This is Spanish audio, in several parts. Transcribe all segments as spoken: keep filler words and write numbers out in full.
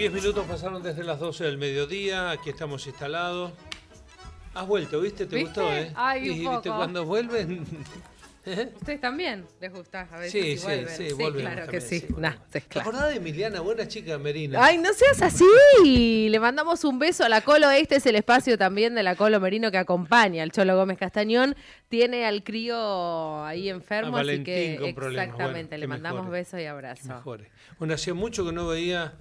diez minutos pasaron desde las doce del mediodía, aquí estamos instalados. Has vuelto, ¿viste? ¿Te ¿Viste? gustó, eh? Ay, un y poco. ¿viste? Cuando vuelven... ¿Ustedes también les gusta a veces Sí, y sí, vuelven? sí, Sí, volvemos claro que también, sí. sí, Nah, volvemos. sí, ¿Te claro. acordás de Emiliana? Buena chica, Merina. Ay, no seas así. Le mandamos un beso a la Colo. Este es el espacio también de la Colo Merino que acompaña al Cholo Gómez Castañón. Tiene al crío ahí enfermo, A así Valentín que con problemas. exactamente, Bueno, le que mandamos mejore, besos y que abrazos. mejore. Bueno, hacía mucho que no veía...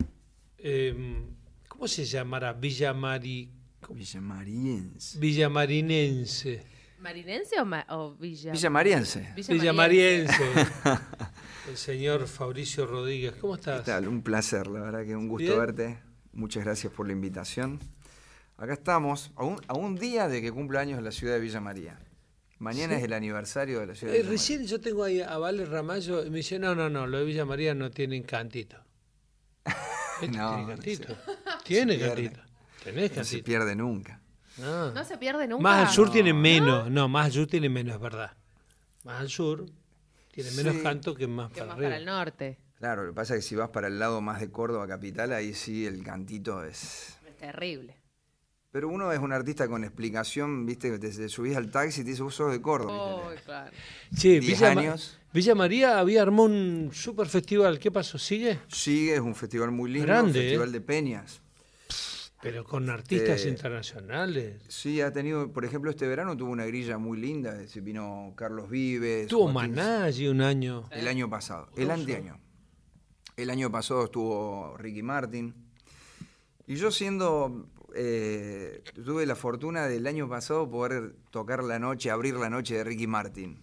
eh, ¿Cómo se llamará? Villamari... Villamariense. Villamarinense. ¿Marinense o, ma o Villa? Villamariense. Villamariense. El señor Fabricio Rodríguez. ¿Cómo estás? ¿Qué tal? Un placer, la verdad que un gusto ¿Bien? verte. Muchas gracias por la invitación. Acá estamos, a un, a un día de que cumple años la ciudad de Villa María. Mañana ¿Sí? es el aniversario de la ciudad Eh, de Villa recién María. yo tengo ahí a Vale Ramallo y me dice, no, no, no, lo de Villa María no tiene cantito. Este No, tiene no cantito. se- Tiene se pierde. cantito. Tenés No se cantito. pierde nunca. Ah. ¿No se pierde nunca? Más al sur No, tiene no. menos. No, más al sur tiene menos, es verdad. Más al sur tiene menos Sí. canto que más Que para más arriba. para el norte. Claro, lo que pasa es que si vas para el lado más de Córdoba capital, ahí sí el cantito es... Es terrible. Pero uno es un artista con explicación, viste, te, te subís al taxi y te dices, vos sos de Córdoba. Oh, ¿viste? claro. Sí, diez Villa, Ma- años. Villa María había armado un super festival. ¿Qué pasó? ¿Sigue? Sigue, es un festival muy lindo, Grande, un festival ¿eh? de peñas. Pero con artistas Este- internacionales. Sí, ha tenido, por ejemplo, este verano tuvo una grilla muy linda. Se vino Carlos Vives. Tuvo Joaquín- Maná allí un año. El año pasado, el Grosso. anteaño. El año pasado estuvo Ricky Martin. Y yo siendo, eh, tuve la fortuna del año pasado poder tocar la noche, abrir la noche de Ricky Martin.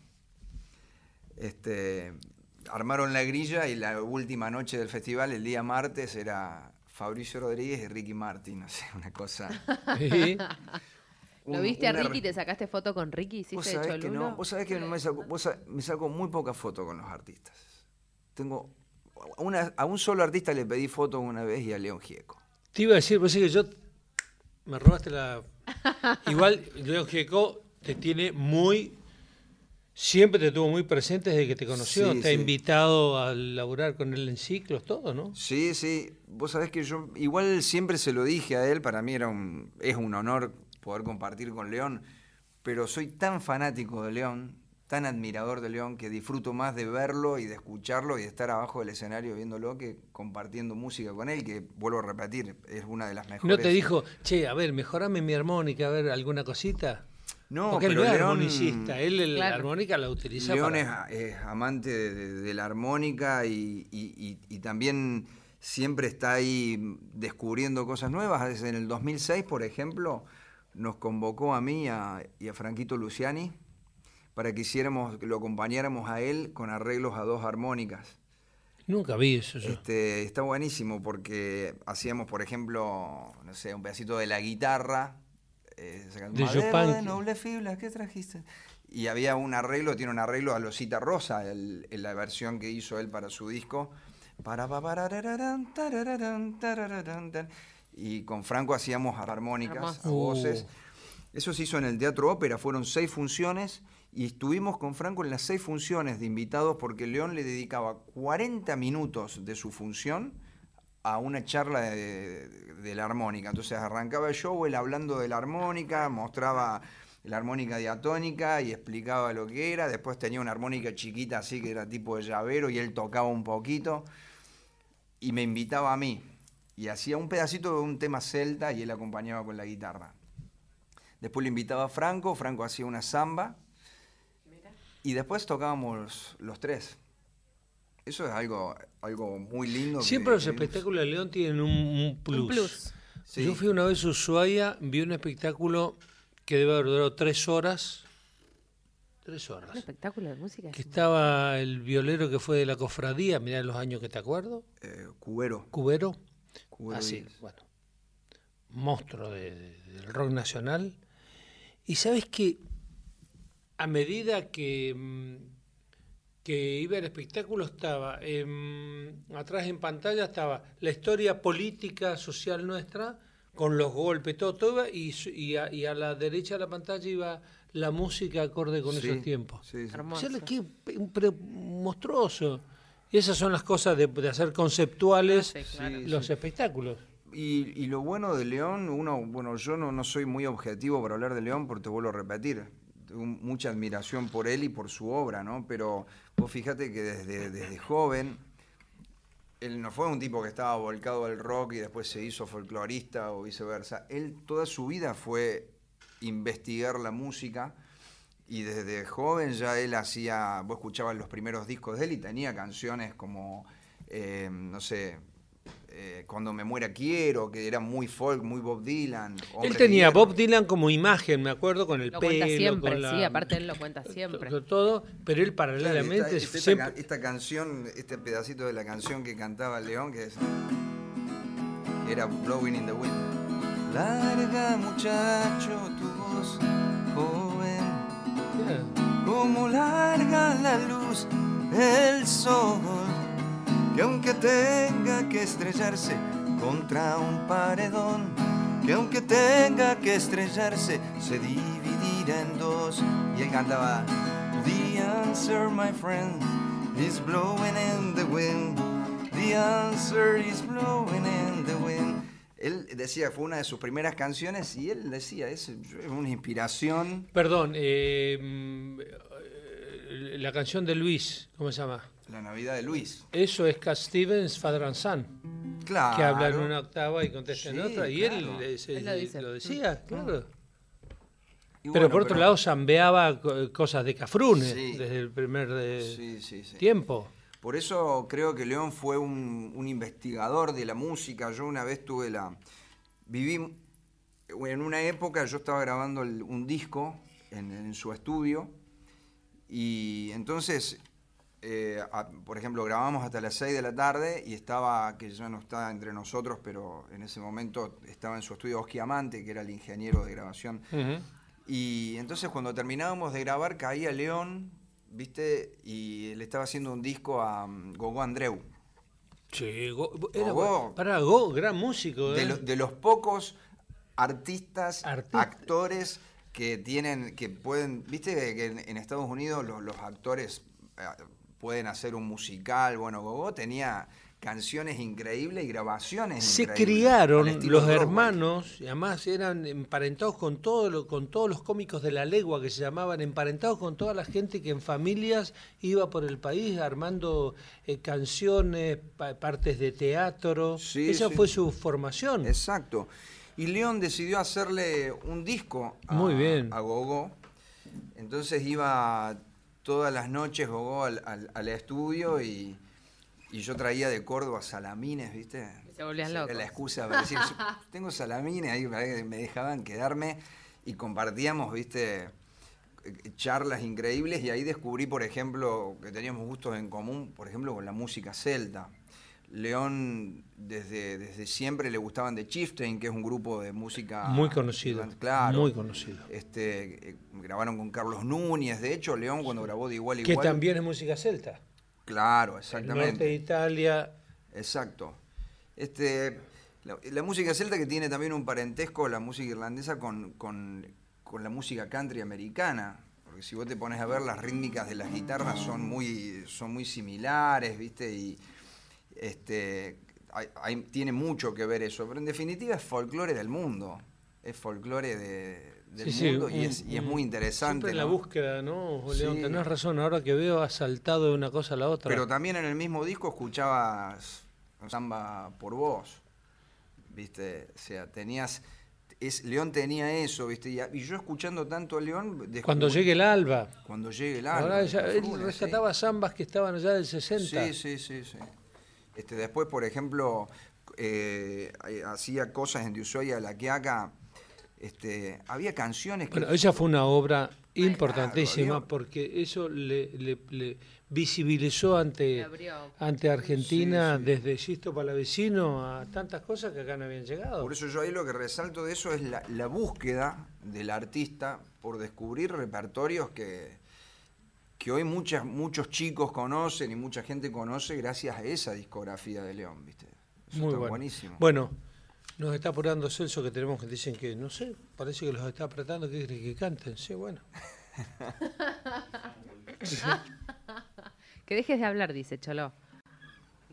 Este, armaron la grilla y la última noche del festival, el día martes, era Fabricio Rodríguez y Ricky Martin. O sea, una cosa... Sí. ¿Lo un- viste a una- Ricky? ¿Te sacaste foto con Ricky? Vos ¿Hiciste de sabés que cholulo? no, vos sabés que no me saco, vos sa- me saco muy pocas fotos con los artistas. Tengo a una, a un solo artista le pedí fotos una vez y a León Gieco. Te iba a decir, vos sabés que yo me robaste la... Igual, León Gieco te tiene muy... Siempre te tuvo muy presente desde que te conoció. Sí, te ha sí. invitado a laburar con él en ciclos, todo, ¿no? Sí, sí, vos sabés que yo igual siempre se lo dije a él, para mí era un, es un honor poder compartir con León, pero soy tan fanático de León, tan admirador de León, que disfruto más de verlo y de escucharlo y de estar abajo del escenario viéndolo que compartiendo música con él, que vuelvo a repetir, es una de las mejores. ¿No te dijo, che, a ver, mejorame mi armónica, a ver, alguna cosita? No, Porque él pero no es León- armonicista, él el- la Claro. armónica la utiliza León para... es, es amante de, de- de la armónica y, y- y- y también siempre está ahí descubriendo cosas nuevas. Desde en el dos mil seis, por ejemplo, nos convocó a mí a- y a Franquito Luciani para que hiciéramos, que lo acompañáramos a él con arreglos a dos armónicas. Nunca vi eso yo. Este, está buenísimo porque hacíamos, por ejemplo, no sé, un pedacito de la guitarra, eh, sacando, De "Madero Chopin". de noble fibra, ¿qué trajiste? Y había un arreglo, tiene un arreglo a Losita Rosa, el- en la versión que hizo él para su disco. Para, pa, parararán, tarararán, tarararán, tan. Y con Franco hacíamos armónicas, Hermoso. a voces. Uh. Eso se hizo en el Teatro Ópera, fueron seis funciones y estuvimos con Franco en las seis funciones de invitados porque León le dedicaba cuarenta minutos de su función a una charla de, de- de la armónica. Entonces arrancaba el show, él hablando de la armónica, mostraba la armónica diatónica y explicaba lo que era. Después tenía una armónica chiquita así que era tipo de llavero y él tocaba un poquito y me invitaba a mí. Y hacía un pedacito de un tema celta y él acompañaba con la guitarra. Después le invitaba a Franco, Franco hacía una samba y después tocábamos los, los tres. Eso es algo, algo muy lindo. que Siempre los tenemos. espectáculos de León tienen un, un plus. Un plus. Sí. Yo fui una vez a Ushuaia, vi un espectáculo que debe haber durado tres horas. Tres Un horas. espectáculo de música. Que estaba el violero que fue de la cofradía, mirá los años que te acuerdo, Eh, Cubero. Cubero. Cubero Así, Díaz. bueno. Monstruo de- de- del rock nacional. Y sabes que a medida que, mm, que iba el espectáculo estaba, em, atrás en pantalla estaba la historia política, social nuestra, con los golpes, todo, todo iba, y, su- y, a, y a la derecha de la pantalla iba la música acorde con Sí, esos tiempos. sí, sí. Hermoso. O sea, qué un pre- monstruoso. Y esas son las cosas de, de hacer conceptuales Ah, sí, claro. los espectáculos. Y, y lo bueno de León, uno, bueno, yo no, no soy muy objetivo para hablar de León, porque te vuelvo a repetir, tengo mucha admiración por él y por su obra, ¿no? Pero vos fíjate que desde, desde joven, él no fue un tipo que estaba volcado al rock y después se hizo folclorista o viceversa. Él toda su vida fue investigar la música y desde joven ya él hacía, vos escuchabas los primeros discos de él y tenía canciones como, eh, no sé... Eh, Cuando me muera quiero, que era muy folk, muy Bob Dylan. Hombre Él tenía de Hierro. Bob Dylan como imagen, me acuerdo, con el Lo pelo, cuenta siempre, con la, sí, aparte él lo cuenta siempre. to- todo, pero él paralelamente Esta, esta, siempre... esta, esta canción, este pedacito de la canción que cantaba León, que, es, que era Blowing in the Wind. Larga muchacho tu voz, joven, Yeah. como larga la luz, el sol, que aunque tenga que estrellarse contra un paredón, que aunque tenga que estrellarse se dividirá en dos. Y él cantaba: The answer, my friend, is blowing in the wind. The answer is blowing in the wind. Él decía, fue una de sus primeras canciones y él decía, es una inspiración. Perdón, eh, mm, eh, la canción de Luis, ¿cómo se llama? La Navidad de Luis. Eso es Cat Stevens, Father and Son, Claro. que habla en una octava y contesta en Sí, otra, y claro. él, eh, se- Él lo dice. lo decía, claro. Y Pero bueno, por otro lado zambeaba co- cosas de Cafrune Sí. desde el primer de- Sí, sí, sí. tiempo. Por eso creo que León fue un, un investigador de la música. Yo una vez tuve la... Viví... En una época yo estaba grabando el- un disco en, en su estudio y entonces, eh, a- por ejemplo, grabamos hasta las seis de la tarde y estaba, que ya no está entre nosotros, pero en ese momento estaba en su estudio Oski Amante, que era el ingeniero de grabación. Ujú. Y entonces cuando terminábamos de grabar caía León, ¿viste? Y le estaba haciendo un disco a um, Gogó Andreu. Sí, Go- era, Gogó. para Go, gran músico. De, ¿eh? lo- de los pocos artistas, Artista. actores que tienen, que pueden, ¿viste? Que en, en Estados Unidos los, los actores eh, pueden hacer un musical. Bueno, Gogó tenía canciones increíbles y grabaciones Se increíbles, al criaron estilo los Broadway. hermanos, y además eran emparentados con, todo lo- con todos los cómicos de la legua que se llamaban, emparentados con toda la gente que en familias iba por el país armando eh, canciones, pa- partes de teatro. Sí, Esa sí. fue su formación. Exacto. Y León decidió hacerle un disco a, Muy bien. a Gogó. Entonces iba todas las noches Gogó al, al- al estudio y, y yo traía de Córdoba salamines, ¿viste? Se volvían Era locos. la excusa para decir, "Yo tengo salamines", ahí para que me dejaban quedarme y compartíamos, ¿viste? Charlas increíbles y ahí descubrí, por ejemplo, que teníamos gustos en común, por ejemplo, con la música celta. León desde, desde siempre le gustaban The Chieftain, que es un grupo de música Muy conocido, claro. muy conocido. Este, eh, grabaron con Carlos Núñez, de hecho, León cuando grabó de Igual a Que Igual. también es música celta. Claro, El norte de exactamente. Italia. Exacto. Este, la, la música celta que tiene también un parentesco, la música irlandesa, con, con, con la música country americana. Porque si vos te pones a ver, las rítmicas de las guitarras son muy, son muy similares, ¿viste? Y este, hay- hay- tiene mucho que ver eso. Pero en definitiva es folclore del mundo. Es folclore de, del Sí, sí, mundo y, un- es, y es un- muy interesante. Siempre en la ¿no? búsqueda, ¿no, León? Sí. Tenés razón, ahora que veo has saltado de una cosa a la otra. Pero también en el mismo disco escuchabas Samba por Vos, ¿viste? O sea, tenías... Es, León tenía eso, ¿viste? Y, a- y yo escuchando tanto a León... descubrí- Cuando llegue el alba. Cuando llegue el alba. Ahora ya- de él Cafrune, rescataba zambas que estaban allá del sesenta. Sí, sí, sí, sí. Este, después, por ejemplo, eh, eh, hacía cosas en De Ushuaia a La Quiaca. Este, había canciones que... Bueno, esa fue una obra importantísima Claro, había- porque eso le, le- le visibilizó ante, Le abrió. ante Argentina Sí, sí. desde Sisto Palavecino a tantas cosas que acá no habían llegado. Por eso yo ahí lo que resalto de eso es la, la búsqueda del artista por descubrir repertorios que, que hoy muchas, muchos chicos conocen y mucha gente conoce gracias a esa discografía de León, ¿viste? Eso Muy está bueno. buenísimo. Bueno, nos está apurando Celso que tenemos que dicen que, no sé, parece que los está apretando, que quiere que canten. Sí, bueno. Que dejes de hablar, dice Cholo.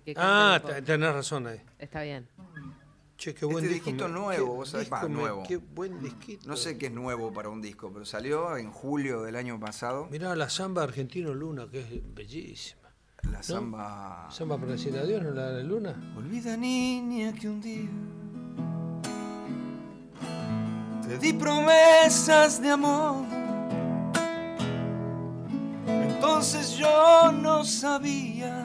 que Ah, cante un poco. tenés razón ahí. Está bien. Che, qué buen Este disco. disquito me- nuevo, qué vos sabés, disco va, me- nuevo. Qué buen disquito. No sé qué es nuevo para un disco, pero salió en julio del año pasado. Mirá la samba Argentino Luna, que es bellísima. La samba... Samba para decir adiós, ¿no? La de Luna. Olvida, niña, que un día te di promesas de amor. Entonces yo no sabía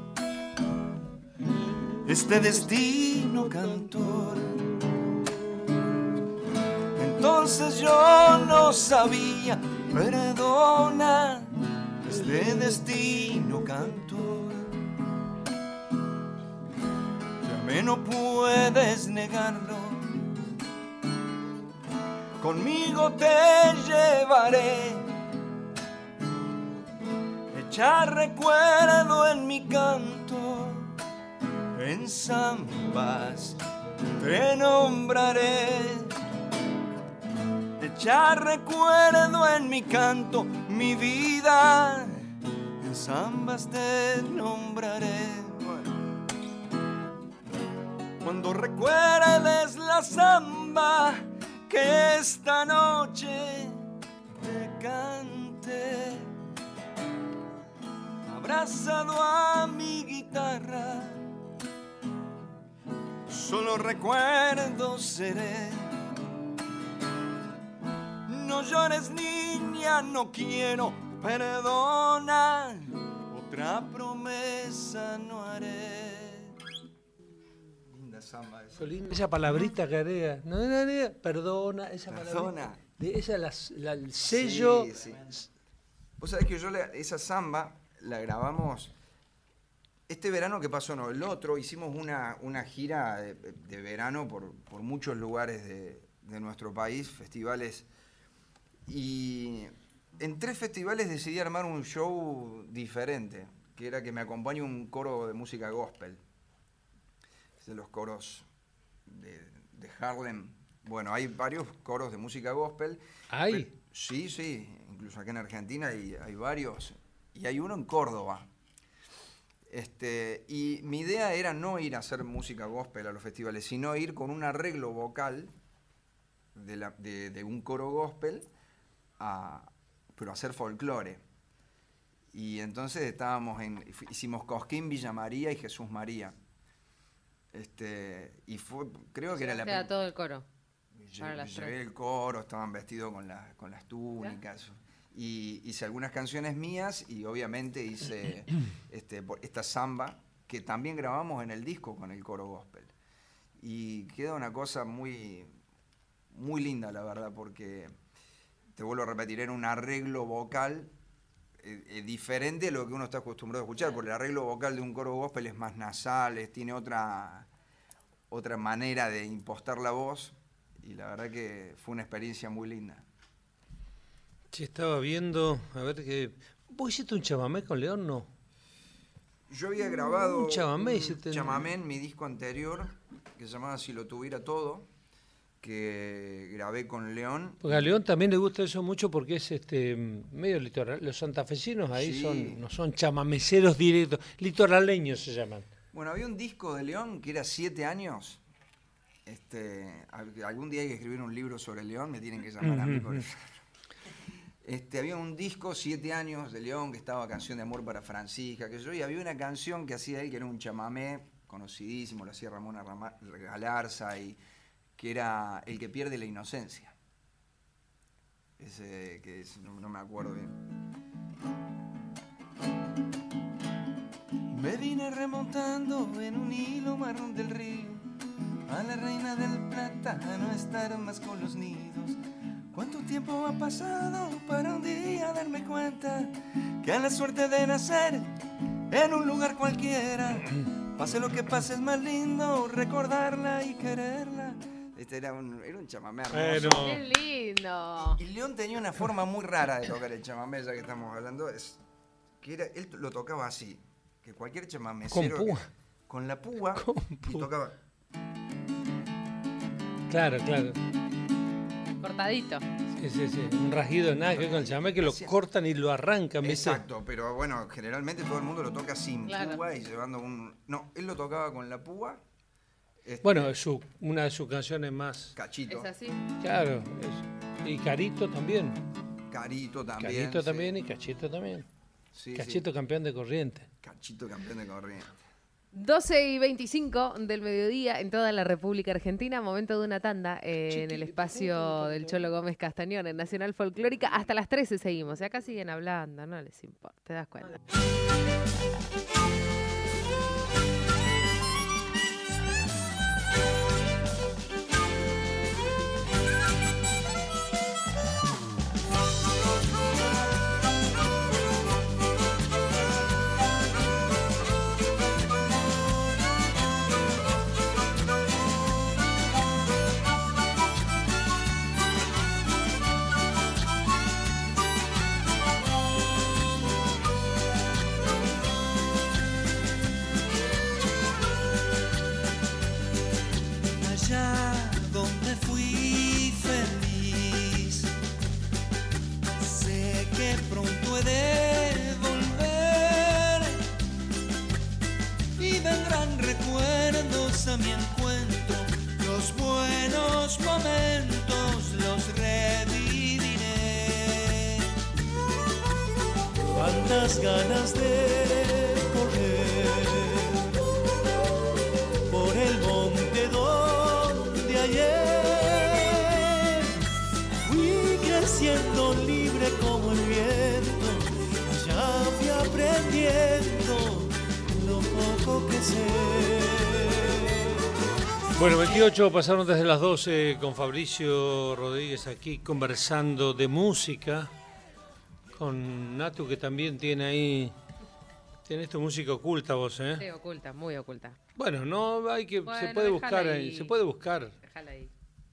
este destino cantor. Entonces yo no sabía, perdona, este destino cantor. Ya me no puedes negarlo, conmigo te llevaré, echar recuerdo en mi canto, en zambas te nombraré, echar recuerdo en mi canto, mi vida, en zambas te nombraré. Bueno. Cuando recuerdes la zamba que esta noche te canté, abrazado a mi guitarra, solo recuerdo seré. No llores, niña, no quiero, perdona, otra promesa no haré. Linda samba esa. Qué linda esa palabrita que agrega. No, no, no, perdona, esa Perdona. palabrita. De esa la, la- el sello. Sí, sí. Vos sabés que yo la- esa samba la grabamos este verano que pasó, no, el otro, hicimos una, una gira de, de verano por, por muchos lugares de, de nuestro país, festivales. Y en tres festivales decidí armar un show diferente, que era que me acompañe un coro de música gospel. Es de los coros de, de Harlem. Bueno, hay varios coros de música gospel. ¿Hay? Pero- sí, sí, incluso acá en Argentina hay, hay varios. Y hay uno en Córdoba. Este, y mi idea era no ir a hacer música gospel a los festivales, sino ir con un arreglo vocal de, la, de, de un coro gospel, a, pero hacer folclore. Y entonces estábamos en, hicimos Cosquín, Villa María y Jesús María. Este, y fue, creo que era la Queda prim- todo el coro. Lle- Para las Llevé tres. el coro, estaban vestidos con, las con las túnicas. Y hice algunas canciones mías y obviamente hice este, por- esta samba que también grabamos en el disco con el coro gospel. Y queda una cosa muy, muy linda, la verdad, porque, te vuelvo a repetir, era un arreglo vocal eh, eh, diferente a lo que uno está acostumbrado a escuchar, porque el arreglo vocal de un coro gospel es más nasal, es- tiene otra, otra manera de impostar la voz. Y la verdad que fue una experiencia muy linda. Sí, estaba viendo, a ver que... ¿Vos hiciste un chamamé con León, no? Yo había grabado Un chamamé, un hiciste- chamamé en mi disco anterior, que se llamaba Si lo tuviera todo, que grabé con León. Porque a León también le gusta eso mucho porque es este medio litoral. Los santafesinos ahí Sí. son no son chamameceros directos, litoraleños se llaman. Bueno, había un disco de León que era siete años. Este, al- algún día hay que escribir un libro sobre León, me tienen que llamar a mí por eso. Este, había un disco, siete años, de León, que estaba Canción de Amor para Francisca, que yo, y había una canción que hacía él, que era un chamamé conocidísimo, lo hacía Ramón Arrama- Galarza, y que era El que pierde la inocencia. Ese, que es- no, no me acuerdo bien. Me vine remontando en un hilo marrón del río, a la reina del plata a no estar más con los nidos. ¿Cuánto tiempo ha pasado para un día darme cuenta que a la suerte de nacer en un lugar cualquiera, pase lo que pase, es más lindo recordarla y quererla? Este era un, era un chamamé hermoso. Bueno. ¡Qué lindo! Y León tenía una forma muy rara de tocar el chamamé, ya que estamos hablando, es que era, él lo tocaba así, que cualquier chamamecero... Con púa. que- con la púa, Con y púa. tocaba... Claro, claro. Cortadito. Sí, sí, sí. Un rajido, nada que ver con el chamamé, que lo cortan y lo arrancan, ¿viste? Exacto, pero bueno, generalmente todo el mundo lo toca sin Claro. púa y llevando un... No, él lo tocaba con la púa. Este, Bueno, su, una de sus canciones más... Cachito. Es así. Claro. es- y Carito también. Carito también. Carito sí. también y Cachito también. Sí, Cachito sí. campeón de corriente. Cachito campeón de corriente. doce y veinticinco del mediodía en toda la República Argentina. Momento de una tanda eh, en el espacio del Cholo Gómez Castañón en Nacional Folclórica. Hasta las trece seguimos. Y acá siguen hablando, no les importa. ¿Te das cuenta? Allá donde fui feliz, sé que pronto he de volver y vendrán recuerdos a mi encuentro, los buenos momentos los reviviré. Cuántas ganas de correr por el monte donde ayer fui creciendo libre como el viento, ya fui aprendiendo lo poco que sé. Bueno, veintiocho pasaron desde las doce con Fabricio Rodríguez aquí conversando de música. Con Natu, que también tiene ahí... Tienes tu música oculta vos, ¿eh? Sí, oculta, muy oculta. Bueno, no hay que... Bueno, se puede déjala buscar ahí. ahí. Se puede buscar. Déjala ahí.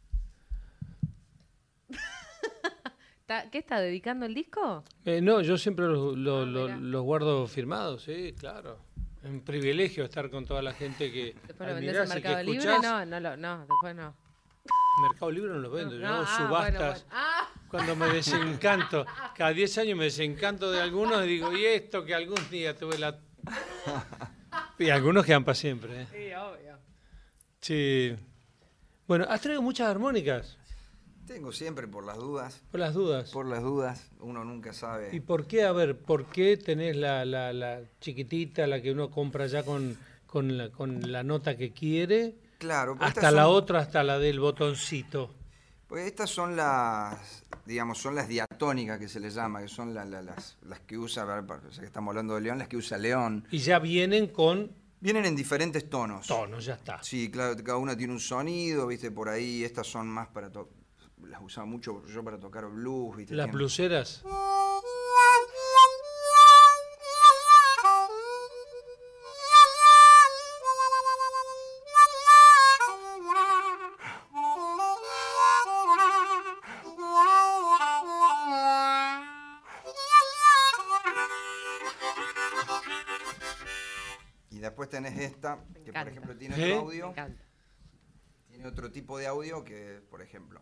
¿Está- ¿Qué está dedicando el disco? Eh, no, yo siempre los, los- Ah, los- mirá. los guardo firmados, sí, claro. Es un privilegio estar con toda la gente que Después lo vendés en admirás y que Mercado Libre. escuchás. No, no, lo- no, después no. Mercado Libre no los vendo, yo No, hago ah, subastas. bueno, bueno. Ah, Cuando me desencanto, cada diez años me desencanto de algunos y digo, y esto que algún día tuve la... Y algunos quedan para siempre, ¿eh? sí, obvio. Sí. Bueno, has traído muchas armónicas, Tengo siempre por las dudas. por las dudas. Por las dudas, uno nunca sabe. ¿Y por qué, a ver, por qué tenés la, la, la chiquitita, la que uno compra ya con, con, la, con la nota que quiere, Claro, pues hasta estas la son- otra, hasta la del botoncito? Pues estas son las, digamos, son las diatónicas que se les llama, que son la- la- las, las que usa, a ver, ya que estamos hablando de León, las que usa León. Y ya vienen con Vienen en diferentes tonos. tonos, ya está. Sí, claro, cada una tiene un sonido, viste, por ahí, estas son más para tocar, las usaba mucho yo para tocar blues, viste. Las tienen- bluseras. Y después tenés esta, que por encanta. ejemplo tiene ¿Eh? otro Me audio, encanta. tiene otro tipo de audio que, por ejemplo.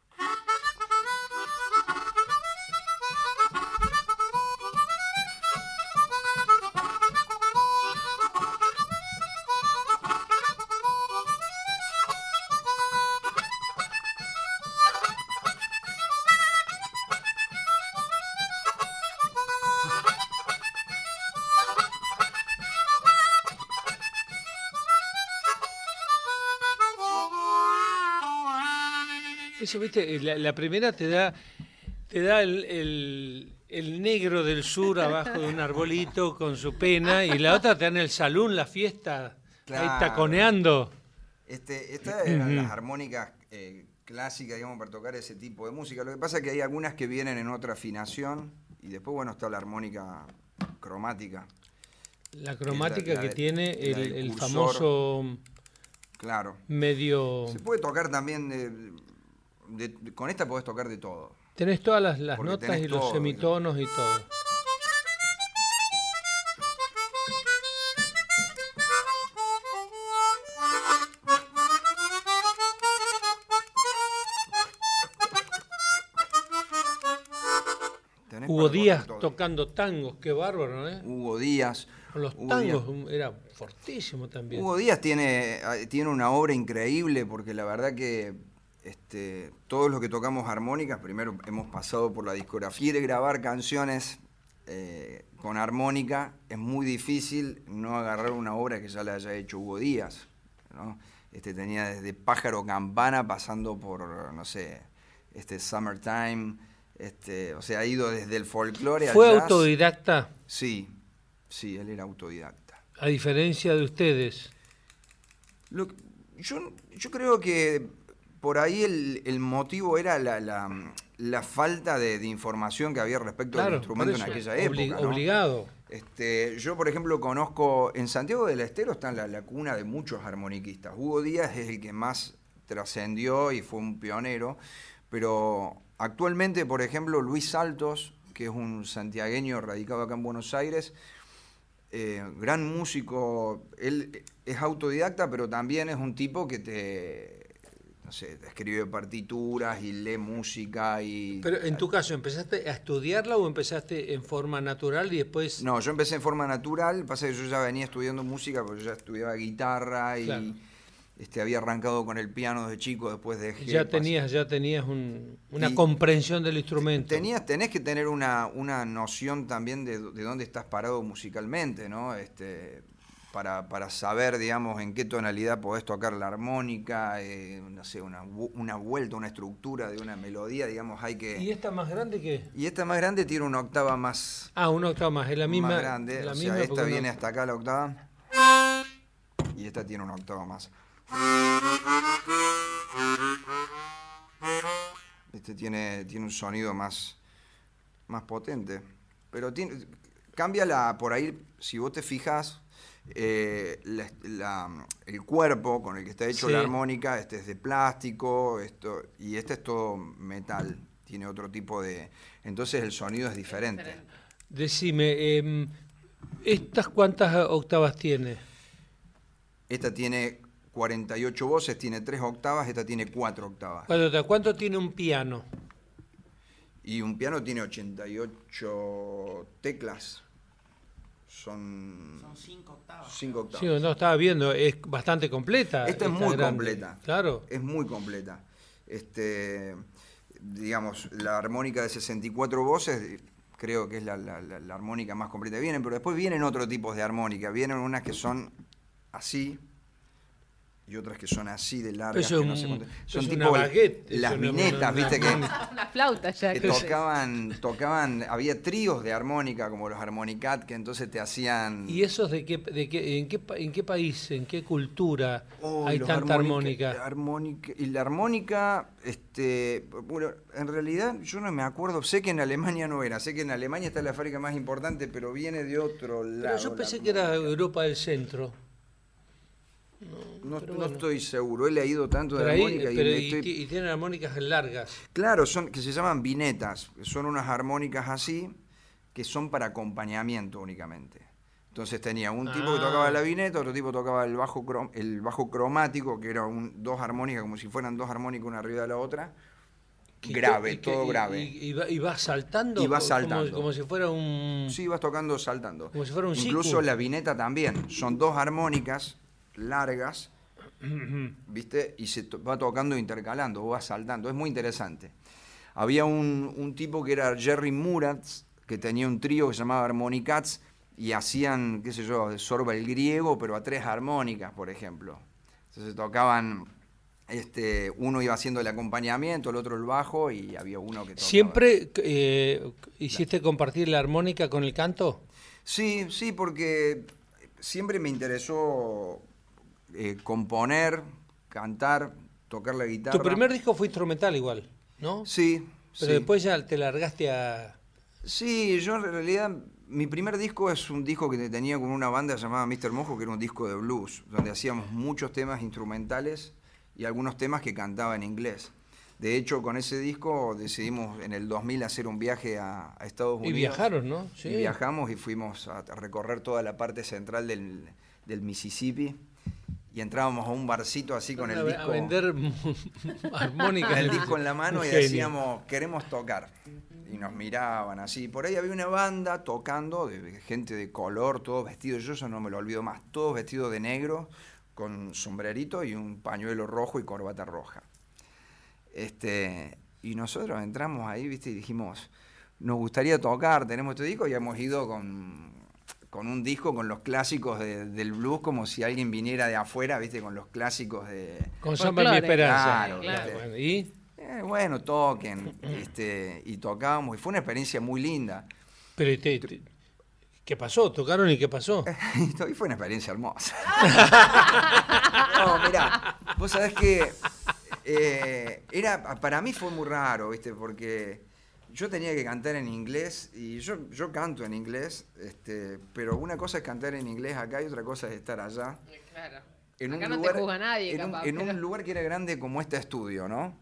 Eso, viste, la, la primera te da, te da el, el- el negro del sur abajo de un arbolito con su pena, y la otra te da en el salón, la fiesta, ahí Claro. taconeando. Este, estas eran las armónicas eh, clásicas, digamos, para tocar ese tipo de música. Lo que pasa es que hay algunas que vienen en otra afinación y después, bueno, está la armónica cromática. La cromática la que de- tiene la el, del el cursor. famoso Claro. medio... Se puede tocar también, de, de- de- con esta podés tocar de todo. Tenés todas las, las Porque notas tenés y los todo, semitonos y todo. Hugo Díaz todo. tocando tangos, qué bárbaro, ¿eh? Hugo Díaz. Con los Hugo tangos Díaz. era fortísimo también. Hugo Díaz tiene, tiene una obra increíble porque la verdad que este, todos los que tocamos armónicas, primero hemos pasado por la discografía de grabar canciones eh, con armónica, es muy difícil no agarrar una obra que ya la haya hecho Hugo Díaz, ¿no? Este, tenía desde Pájaro Campana pasando por, no sé, este Summertime, este, o sea, ha ido desde el folclore al ¿Fue jazz. autodidacta? Sí, sí, él era autodidacta. A diferencia de ustedes. Lo, yo, yo creo que por ahí el, el motivo era la, la, la falta de, de información que había respecto Claro, del instrumento por en eso, aquella obli- época, ¿no? Obligado. Este, yo, por ejemplo, conozco, en Santiago del Estero está la, la cuna de muchos armoniquistas. Hugo Díaz es el que más trascendió y fue un pionero, pero actualmente, por ejemplo, Luis Saltos, que es un santiagueño radicado acá en Buenos Aires, eh, gran músico, él es autodidacta, pero también es un tipo que te, no sé, te escribe partituras y lee música y... Pero en tu caso, ¿empezaste a estudiarla o empezaste en forma natural y después...? No, yo empecé en forma natural, pasa que yo ya venía estudiando música, porque yo ya estudiaba guitarra y Claro. este, había arrancado con el piano de chico, después dejé... Ya pas- tenías, ya tenías un- una Y comprensión del instrumento. Tenías, tenés que tener una, una noción también de, de dónde estás parado musicalmente, ¿no? Este, para, para saber, digamos, en qué tonalidad podés tocar la armónica, eh, no sé, una, vu- una vuelta, una estructura de una melodía, digamos, hay que... ¿Y esta más grande qué? Y esta más grande tiene una octava más, Ah, una octava más, es la misma. más grande, la o misma sea, esta porque viene no- hasta acá la octava, y esta tiene una octava más. Este tiene, tiene un sonido más, más potente, pero tiene, cambia la, por ahí, si vos te fijas, eh, la- la- el cuerpo con el que está hecho Sí. la armónica, este es de plástico, esto, y este es todo metal, tiene otro tipo de... Entonces el sonido es diferente. Decime, em, ¿estas cuántas octavas tiene? Esta tiene cuarenta y ocho voces, tiene tres octavas, esta tiene cuatro octavas. ¿Cuánto, cuánto tiene un piano? Y un piano tiene ochenta y ocho teclas. Son, Son cinco octavas. cinco octavas. Sí, no, estaba viendo, es bastante completa. Esta es esta muy grande. completa. Claro. Es muy completa. Este, digamos, la armónica de sesenta y cuatro voces, creo que es la, la- la- la armónica más completa que vienen, pero después vienen otros tipos de armónica. Vienen unas que son así y otras que son así de largas. Eso que no es sé un- cuánto- eso son es tipo una baguette, las eso no es vinetas, una- viste que... Una flauta ya. que que- tocaban, tocaban, había tríos de armónica como los Harmonicat que entonces te hacían... ¿Y esos de qué, de qué, en, qué, pa- en qué país, en qué cultura Oh, hay los tanta armónica- armónica? armónica- Y la armónica, este, bueno, en realidad yo no me acuerdo, sé que en Alemania no era, sé que en Alemania está la fábrica más importante, pero viene de otro lado. Pero yo la pensé que era armónica. Europa del Centro. No, pero no bueno. estoy seguro, he leído tanto de Pero ahí, armónica y pero me y, estoy- ti- y tienen armónicas largas. Claro, son que se llaman vinetas, que son unas armónicas así que son para acompañamiento únicamente. Entonces tenía un tipo que Ah. tocaba la vineta, otro tipo tocaba el bajo crom- el bajo cromático, que era un, dos armónicas, como si fueran dos armónicas una arriba de la otra, Que- grave, y que- todo y- grave. Y, y va, y va saltando. Y va como- saltando. Como, si fuera un. Sí, vas tocando saltando. Como si fuera un Incluso siku. la vineta también, son dos armónicas largas, ¿viste? Y se to- va tocando intercalando, o va saltando, es muy interesante. Había un, un tipo que era Jerry Muratz, que tenía un trío que se llamaba Harmonicats, y hacían, qué sé yo, de sorba el griego, pero a tres armónicas, por ejemplo. Entonces tocaban, este, uno iba haciendo el acompañamiento, el otro el bajo, y había uno que tocaba. ¿Siempre eh, hiciste compartir la armónica con el canto? Sí, sí, porque siempre me interesó eh, componer, cantar, tocar la guitarra. Tu primer disco fue instrumental igual, ¿no? Sí, Pero sí. después ya te largaste a... Sí, yo en realidad, mi primer disco es un disco que tenía con una banda llamada míster Mojo, que era un disco de blues, donde hacíamos muchos temas instrumentales y algunos temas que cantaba en inglés. De hecho, con ese disco decidimos en el dos mil hacer un viaje a, a Estados Y Unidos. viajaron, ¿no? Sí. Y viajamos y fuimos a recorrer toda la parte central del, del Mississippi. Y entrábamos a un barcito así con el a, disco, a vender armónicas. con el disco en la mano Un y genio. decíamos, queremos tocar. Y y nos miraban así. Por ahí había una banda tocando, de gente de color, todos vestidos, yo eso no me lo olvido más, todos vestidos de negro, con sombrerito y un pañuelo rojo y corbata roja. Este, y nosotros entramos ahí, ¿viste? Y dijimos, nos gustaría tocar, tenemos este disco, y hemos ido con, con un disco con los clásicos de, del blues, como si alguien viniera de afuera, ¿viste? Con los clásicos de... Con Samba Mi Esperanza. Claro, claro. ¿viste? Bueno, ¿y? Eh, bueno, toquen, este, y tocábamos, y fue una experiencia muy linda. Pero te, te, ¿qué pasó? ¿Tocaron y qué pasó? Y fue una experiencia hermosa. No, mirá, vos sabés que eh, era, para mí fue muy raro, ¿viste? Porque yo tenía que cantar en inglés, y yo, yo canto en inglés, este, pero una cosa es cantar en inglés acá y otra cosa es estar allá. Claro. En Acá un no lugar, te juzga nadie, en, capaz, un, en pero... un lugar que era grande como este estudio, ¿no?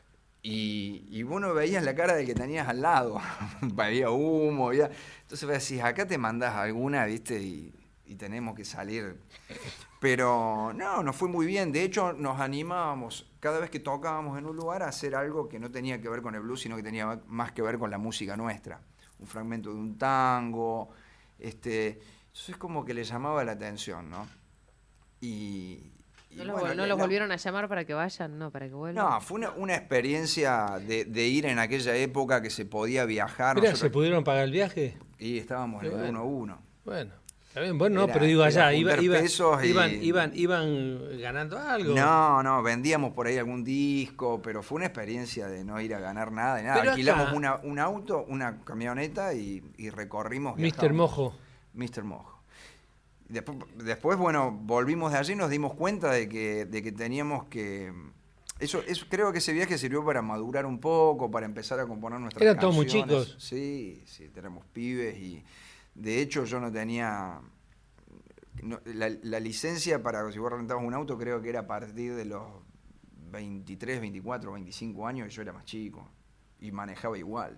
Y, y vos no veías la cara del que tenías al lado. Había humo, había... Entonces vos decís, acá te mandás alguna, ¿viste? Y, y tenemos que salir. Pero no, nos fue muy bien. De hecho, nos animábamos cada vez que tocábamos en un lugar a hacer algo que no tenía que ver con el blues, sino que tenía más que ver con la música nuestra. Un fragmento de un tango. Este, entonces como que le llamaba la atención, ¿no? Y... ¿No, y los, bueno, ¿no la- los la- volvieron a llamar para que vayan? No, para que vuelvan. No, fue una, una experiencia de, de ir en aquella época que se podía viajar. Mira, ¿se Nosotros- pudieron pagar el viaje? y estábamos Qué en el bueno. uno a uno. Bueno, está bien. Bueno, no, Era- pero digo era allá, iba, juntar iba- pesos y- iban, iban, iban ganando algo. No, no, vendíamos por ahí algún disco, pero fue una experiencia de no ir a ganar nada, de nada. Pero Alquilamos acá- una, un auto, una camioneta y, y recorrimos. mister viajamos. Mojo. mister Mojo. Después, después, bueno, volvimos de allí y nos dimos cuenta de que, de que teníamos que... Eso, eso, creo que ese viaje sirvió para madurar un poco, para empezar a componer nuestras Eran todos canciones. muy chicos. Sí, sí, tenemos pibes y de hecho yo no tenía... no, la, la licencia para, si vos rentabas un auto, creo que era a partir de los veintitrés, veinticuatro, veinticinco años, y yo era más chico y manejaba igual.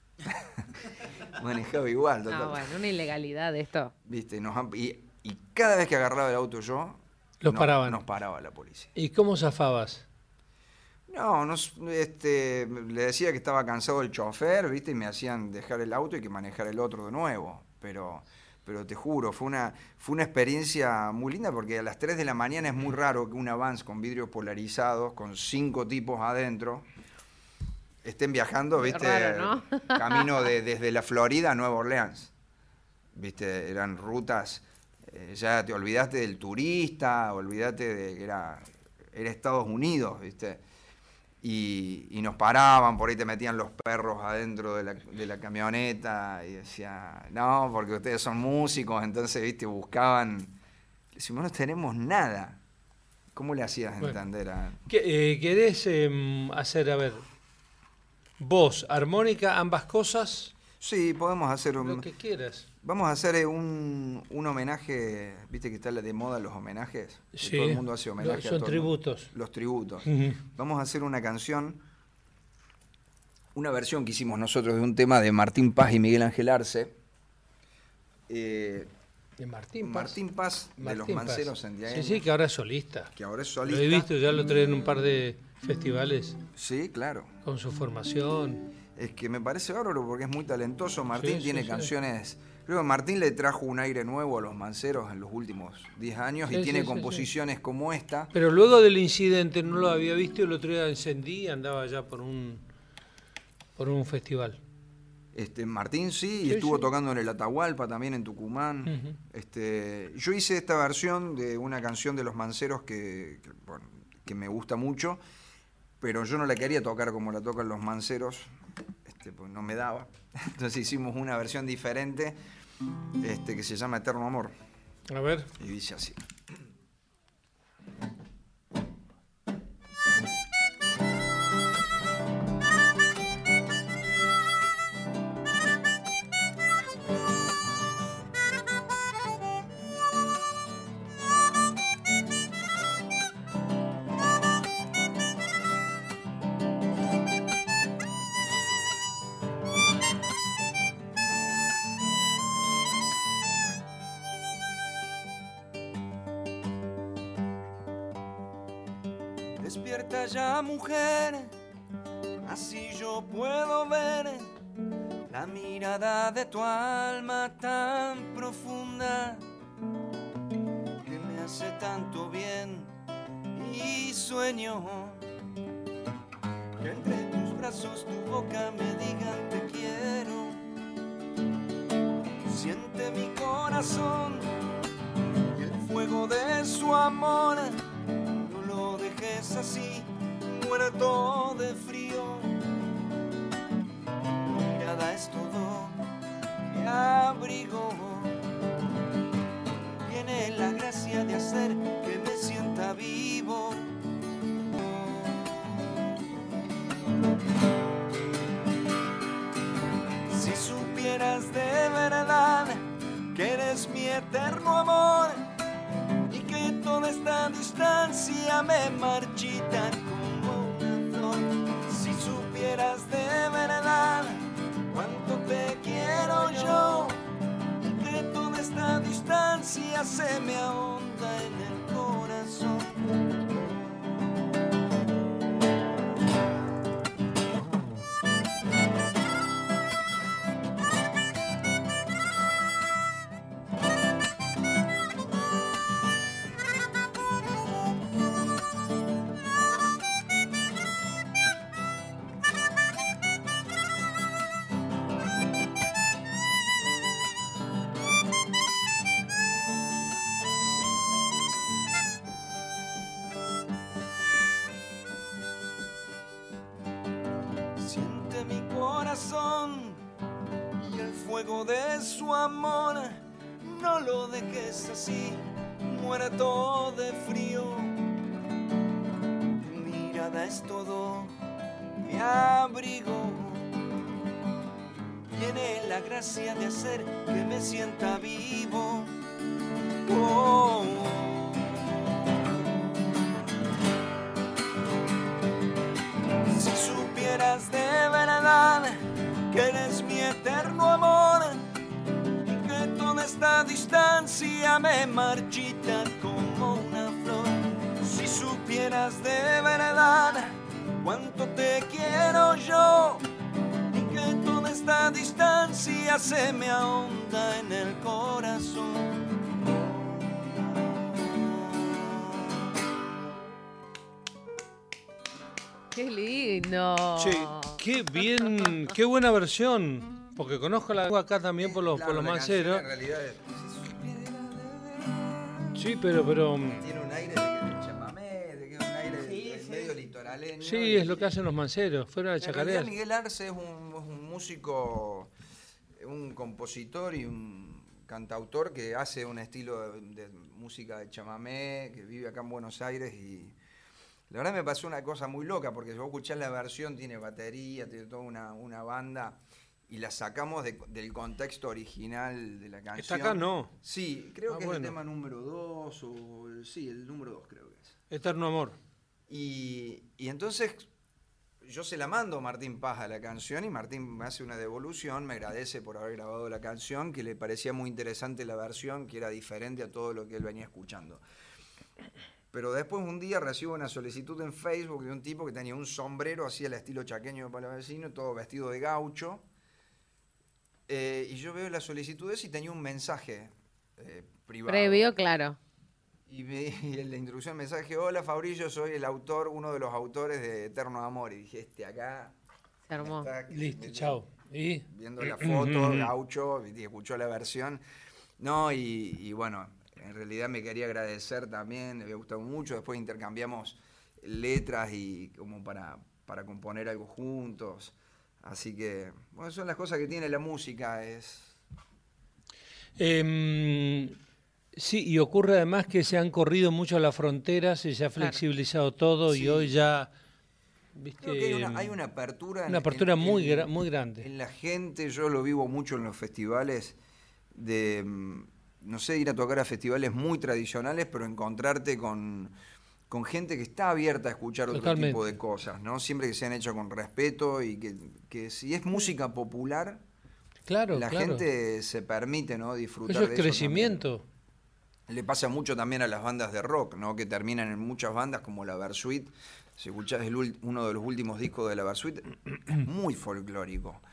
manejaba igual, total. Ah, bueno, una ilegalidad esto. Viste, nos han- y, y cada vez que agarraba el auto yo, Los no- paraban. nos paraba la policía. ¿Y cómo zafabas? No, nos, este, le decía que estaba cansado el chofer, viste, y me hacían dejar el auto y que manejar el otro de nuevo. Pero, pero te juro, fue una, fue una experiencia muy linda porque a las tres de la mañana es muy raro que una Vans con vidrios polarizados, con cinco tipos adentro, estén viajando, viste, Raro, ¿no? camino de, desde la Florida a Nueva Orleans. Viste, eran rutas, eh, ya te olvidaste del turista, olvidaste de que era, era Estados Unidos, viste. Y, y nos paraban, por ahí te metían los perros adentro de la, de la camioneta y decía, no, porque ustedes son músicos, entonces, viste, buscaban, decimos, no tenemos nada. ¿Cómo le hacías Bueno. entender a...? ¿Qué, eh, ¿Querés eh, hacer, a ver, voz, armónica, ambas cosas? Sí, podemos hacer Lo un... que quieras. Vamos a hacer eh, un, un homenaje, viste que está la de moda los homenajes, que Sí, todo el mundo hace homenaje. son a todo el mundo. tributos. Los tributos. Ujú. Vamos a hacer una canción, una versión que hicimos nosotros de un tema de Martín Paz y Miguel Ángel Arce. Eh, De Martín Paz. Martín Paz, de Martín los Paz. Manceros Santiagueños, Sí, sí, que ahora es solista. que ahora es Lo solista. he visto, ya lo traen en un par de festivales Sí, claro. con su formación. Es que me parece bárbaro porque es muy talentoso. Martín Sí, tiene sí, sí. canciones... Creo que Martín le trajo un aire nuevo a los Manceros en los últimos diez años Sí, y sí, tiene sí, composiciones como esta. Pero luego del incidente no lo había visto y el otro día encendí y andaba ya por un por un festival. Este, Martín sí, y Sí, estuvo sí. tocando en el Atahualpa, también en Tucumán. Ujú. Este, yo hice esta versión de una canción de los Manceros que, que, bueno, que me gusta mucho, pero yo no la quería tocar como la tocan los Manceros, este, pues no me daba. Entonces hicimos una versión diferente este, que se llama Eterno Amor, A ver. y dice así. Despierta ya, mujer, así yo puedo ver la mirada de tu alma tan profunda que me hace tanto bien y sueño que entre tus brazos tu boca me digan te quiero. Siente mi corazón y el fuego de su amor, no lo dejes así, muerto de frío. Mi mirada es todo mi abrigo, tiene la gracia de hacer que me sienta vivo. Si supieras de verdad que eres mi eterno amor y que toda esta distancia me marchita como una flor. Si supieras de verdad cuánto te quiero yo y que toda esta distancia se me ahonda en el corazón. Siente mi corazón y el fuego de su amor, no lo dejes así, muerto de frío. Tu mirada es todo mi abrigo, tiene la gracia de hacer que me sienta vivo. Oh. Si supieras de verdad que eres mi eterno amor y que toda esta distancia me marchita como una flor. Si supieras de verdad cuánto te quiero yo y que toda esta distancia se me ahonda en el corazón. ¡Qué lindo! Che, qué bien, qué buena versión. Porque conozco la lengua acá también por los, Claro, por los la manceros. canción en realidad es- Sí, pero, pero. tiene un aire de que chamamé, de que es un aire de- de medio litoraleño. Sí, y- es lo que hacen los manceros, fuera de En realidad chacarear. Miguel Arce es un, es un músico, un compositor y un cantautor que hace un estilo de, de música de chamamé, que vive acá en Buenos Aires y la verdad me pasó una cosa muy loca porque si vos escuchás la versión tiene batería, tiene toda una, una banda y la sacamos de- del contexto original de la canción. ¿Está acá? No. Sí, creo Ah, que bueno. es el tema número dos o el- sí, el número dos creo que es. Eterno amor. Y, y entonces yo se la mando a Martín Paz a la canción y Martín me hace una devolución, me agradece por haber grabado la canción, que le parecía muy interesante la versión, que era diferente a todo lo que él venía escuchando. Pero después un día recibo una solicitud en Facebook de un tipo que tenía un sombrero así al estilo chaqueño de palavecino, todo vestido de gaucho. Eh, y yo veo las solicitudes y tenía un mensaje eh, privado. Previo, claro. Y, me, y en la introducción del mensaje, hola Fabricio, soy el autor, uno de los autores de Eterno Amor. Y dije, este acá... Se armó. está, que Listo, me- chao. ¿Y? Viendo la foto, gaucho, y escuchó la versión. No, y, y bueno, en realidad me quería agradecer también, me había gustado mucho. Después intercambiamos letras y como para, para componer algo juntos. Así que, bueno, son las cosas que tiene la música, es... Em, sí, y ocurre además que se han corrido mucho las fronteras y se ha Claro. flexibilizado todo Sí. y hoy ya, viste, Creo que hay una, hay una apertura... en- una apertura en- muy, en- gra- muy grande. En la gente, yo lo vivo mucho en los festivales, de, mm, no sé, ir a tocar a festivales muy tradicionales, pero encontrarte con, con gente que está abierta a escuchar otro Totalmente. tipo de cosas, ¿no? Siempre que sean hechas con respeto y que, que si es música popular, Claro, la claro. gente se permite, ¿no? Disfrutar Eso es de eso crecimiento. también. Le pasa mucho también a las bandas de rock, ¿no? Que terminan en muchas bandas como la Versuit. Si escuchás el ul- uno de los últimos discos de la Versuit, es muy folclórico.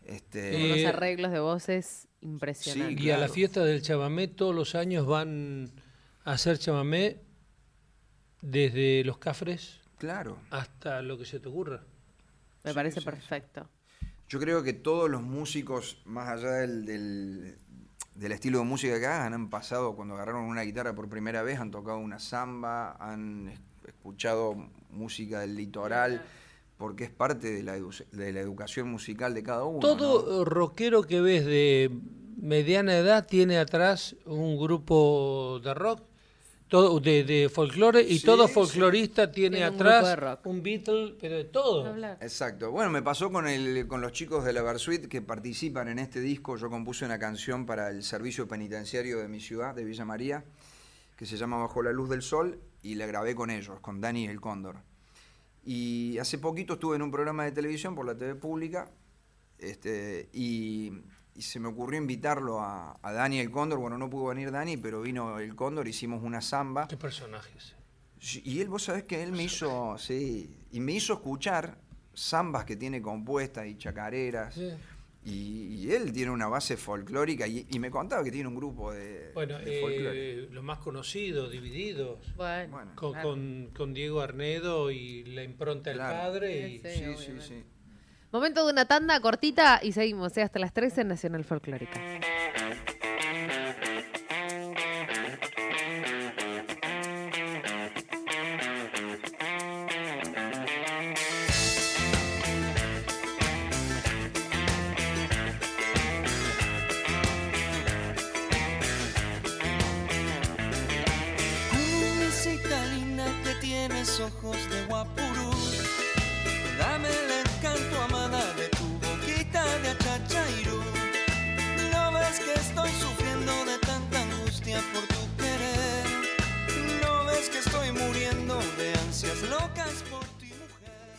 Este, Unos Eh, arreglos de voces impresionantes. sí, Y a la claro. fiesta del chamamé todos los años van a hacer chamamé desde los Cafres claro. hasta lo que se te ocurra. Me Sí, parece sí, perfecto. Yo creo que todos los músicos, más allá del, del, del estilo de música que hagan, han pasado, cuando agarraron una guitarra por primera vez, han tocado una samba, han es- escuchado música del litoral, porque es parte de la, edu- de la educación musical de cada uno. Todo ¿no? rockero que ves de mediana edad tiene atrás un grupo de rock, todo de, de folclore, y Sí, todo sí. folclorista tiene, Tiene un atrás grupo de rock. un Beatle, pero de todo. Hablar. Exacto. Bueno, me pasó con el con los chicos de la Versuit que participan en este disco. Yo compuse una canción para el servicio penitenciario de mi ciudad, de Villa María, que se llama Bajo la luz del sol, y la grabé con ellos, con Dani el Cóndor. Y hace poquito estuve en un programa de televisión por la T V pública, este, y, y se me ocurrió invitarlo a, a Dani el Cóndor. Bueno, no pudo venir Dani, pero vino el Cóndor, hicimos una samba. Qué personajes. Sí, y él, vos sabés que él me hizo, sí, y me hizo escuchar zambas que tiene compuestas y chacareras. Sí. Y, y él tiene una base folclórica y, y me contaba que tiene un grupo de, Bueno, de folclore. eh, los más conocidos, Divididos, Bueno, Bueno, con, claro. con, con Diego Arnedo y la impronta del Claro. padre. Y, Sí, Sí, sí, obviamente. sí. Momento de una tanda cortita y seguimos, ¿eh? Hasta las trece en Nacional Folclórica. Mujercita linda que tienes ojos de guapurú, dame el encanto amada de tu boquita de achachairú. No ves que estoy sufriendo de tanta angustia por tu querer. No ves que estoy muriendo de ansias locas por ti, mujer.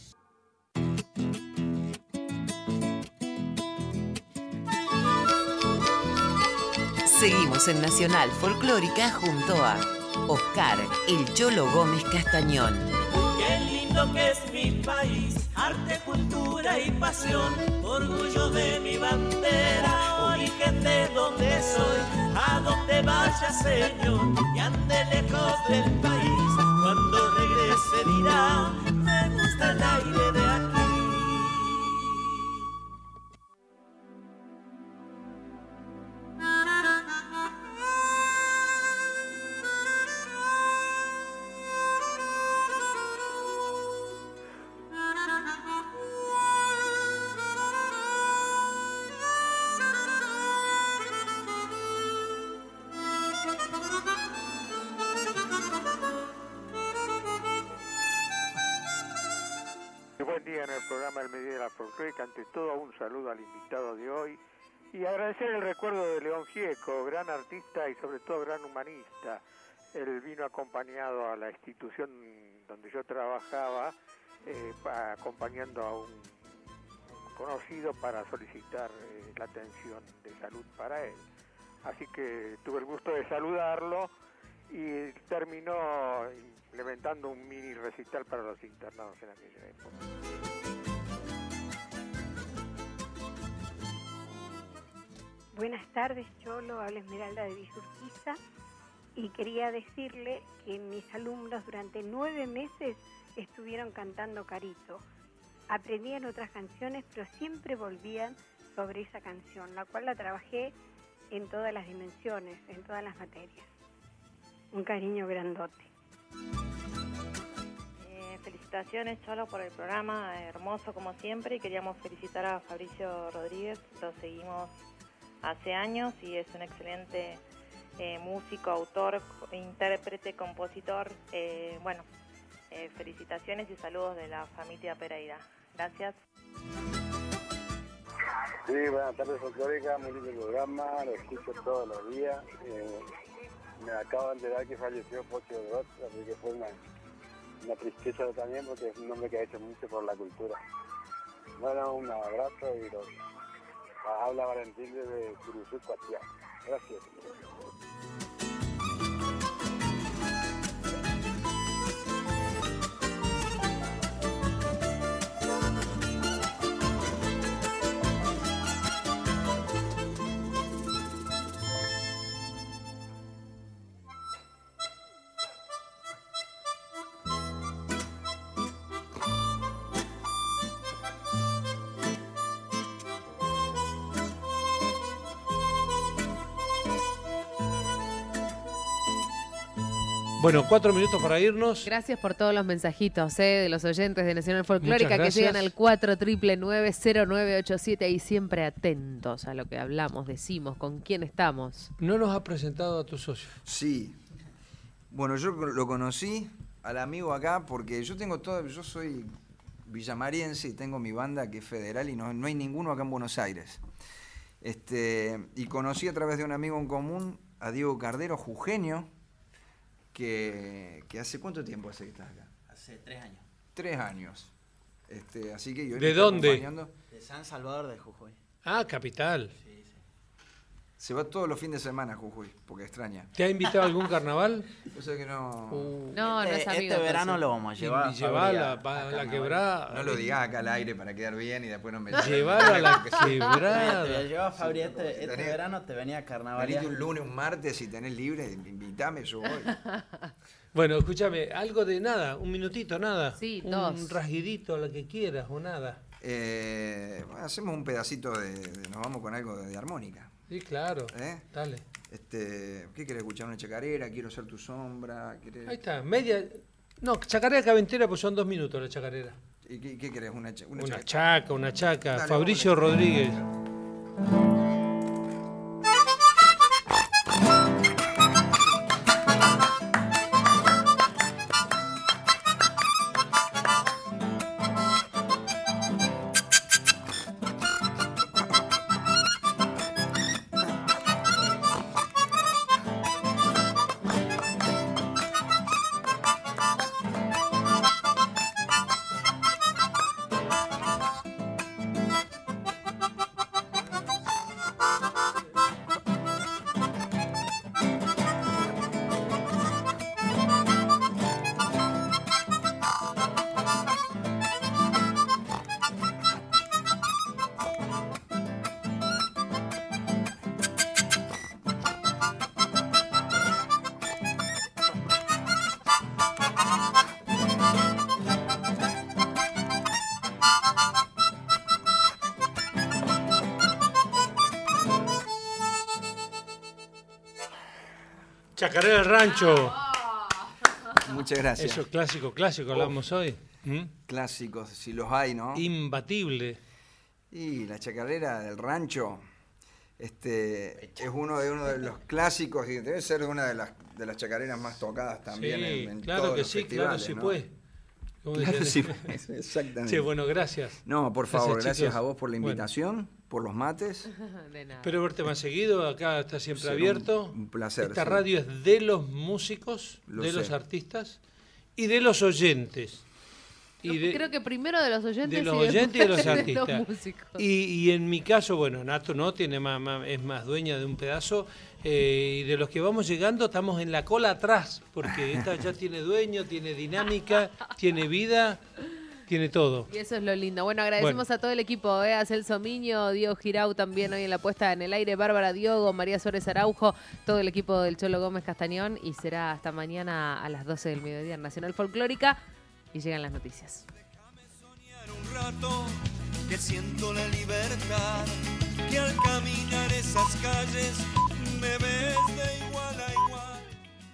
Seguimos en Nacional Folclórica junto a Oscar El Cholo Gómez Castañón. Qué lindo que es mi país, arte, cultura y pasión, orgullo de mi bandera, origen de donde soy, a donde vaya señor, y ande lejos del país, cuando regrese dirá, me gusta el aire de aquí. Buen día en el programa El Mediodía de la Folclórica. Ante todo, un saludo al invitado de hoy y agradecer el recuerdo de León Gieco, gran artista y sobre todo gran humanista. Él vino acompañado a la institución donde yo trabajaba, eh, pa- acompañando a un, un conocido para solicitar eh, la atención de salud para él. Así que tuve el gusto de saludarlo y terminó implementando un mini recital para los internados en aquella época. Buenas tardes, Cholo, habla Esmeralda de Villurquiza y quería decirle que mis alumnos durante nueve meses estuvieron cantando Carito. Aprendían otras canciones, pero siempre volvían sobre esa canción, la cual la trabajé en todas las dimensiones, en todas las materias. Un cariño grandote. Eh, felicitaciones, Cholo, por el programa, hermoso como siempre, y queríamos felicitar a Fabricio Rodríguez, lo seguimos hace años y es un excelente eh, músico, autor, intérprete, compositor. Eh, bueno, eh, felicitaciones y saludos de la familia Pereira. Gracias. Sí, buenas tardes, Folclórica, muy lindo el programa, lo escucho todos los días. Eh, me acabo de enterar que falleció Pocho Dot, así que fue una, una tristeza también porque es un hombre que ha hecho mucho por la cultura. Bueno, un abrazo y los, habla Valentín desde Curuzú, Cuatiá. Gracias. Bueno, cuatro minutos para irnos. Gracias por todos los mensajitos, ¿eh? De los oyentes de Nacional Folclórica que llegan al cuatro nueve nueve cero nueve ocho siete y siempre atentos a lo que hablamos, decimos, con quién estamos. ¿No nos has presentado a tu socio? Sí. Bueno, yo lo conocí al amigo acá porque yo tengo todo, yo soy villamariense y tengo mi banda que es federal y no, no hay ninguno acá en Buenos Aires. Este, y conocí a través de un amigo en común a Diego Cardero, jujeño, que, que hace ¿cuánto tiempo hace que estás acá? Hace tres años. Tres años. Este, así que yo ¿De dónde? De San Salvador de Jujuy. Ah, capital. Sí, sí. Se va todos los fines de semana a Jujuy, porque extraña. ¿Te ha invitado a algún carnaval? O sea que no... Uh, no, no este, es amigo. Este verano lo vamos a llevar. Y llevarla a la quebrada. No lo digas acá al aire para quedar bien y después no me... Llevarla a la quebrada. Te llevaba Fabri este, este tenés, verano, te venía a carnaval. Venite un lunes, un martes, si tenés libre, invítame, yo voy. Bueno, escúchame, algo de nada, un minutito, nada. Sí, un dos. Un rasguidito, lo que quieras o nada. Eh, bueno, hacemos un pedacito de, de... Nos vamos con algo de, de armónica. Sí, claro. ¿Eh? Dale. Este, ¿qué querés escuchar? ¿Una chacarera? ¿Quiero ser tu sombra? ¿Querés... Ahí está, media... No, chacarera caventera, pues son dos minutos la chacarera. ¿Y qué, qué querés? ¿Una, cha... una, una chaca? chaca, una chaca. Dale, Fabricio Rodríguez. Chacarera del Rancho. Muchas gracias. Eso, clásico, clásico, hablamos oh. hoy. ¿Mm? Clásicos, si los hay, ¿no? Imbatible. Y la chacarera del rancho este, es uno de, uno de los clásicos y debe ser una de las, de las chacareras más tocadas también sí, en, en claro todos que los sí, festivales, claro sí ¿no? pues. Claro sí pues, exactamente. Sí, bueno, gracias. No, por favor, gracias, gracias a vos por la invitación, bueno. por los mates. De nada. Espero verte más seguido, acá está siempre Será abierto. Un, un placer. Esta sí. radio es de los músicos, Lo de sé. los artistas y de los oyentes. Y de, Creo que primero de los oyentes, de los y oyentes y de los de artistas. los músicos. Y, y en mi caso, bueno, Nato no tiene más, más es más dueña de un pedazo eh, y de los que vamos llegando estamos en la cola atrás porque esta ya tiene dueño, tiene dinámica, tiene vida, tiene todo. Y eso es lo lindo. Bueno, agradecemos bueno. a todo el equipo, ¿eh? A Celso Miño, Diego Girau también hoy en la puesta en el aire, Bárbara Diogo, María Suárez Araujo, todo el equipo del Cholo Gómez Castañón y será hasta mañana a las doce del mediodía en Nacional Folclórica. Y llegan las noticias. Déjame soñar un rato, que siento la libertad, que al caminar esas calles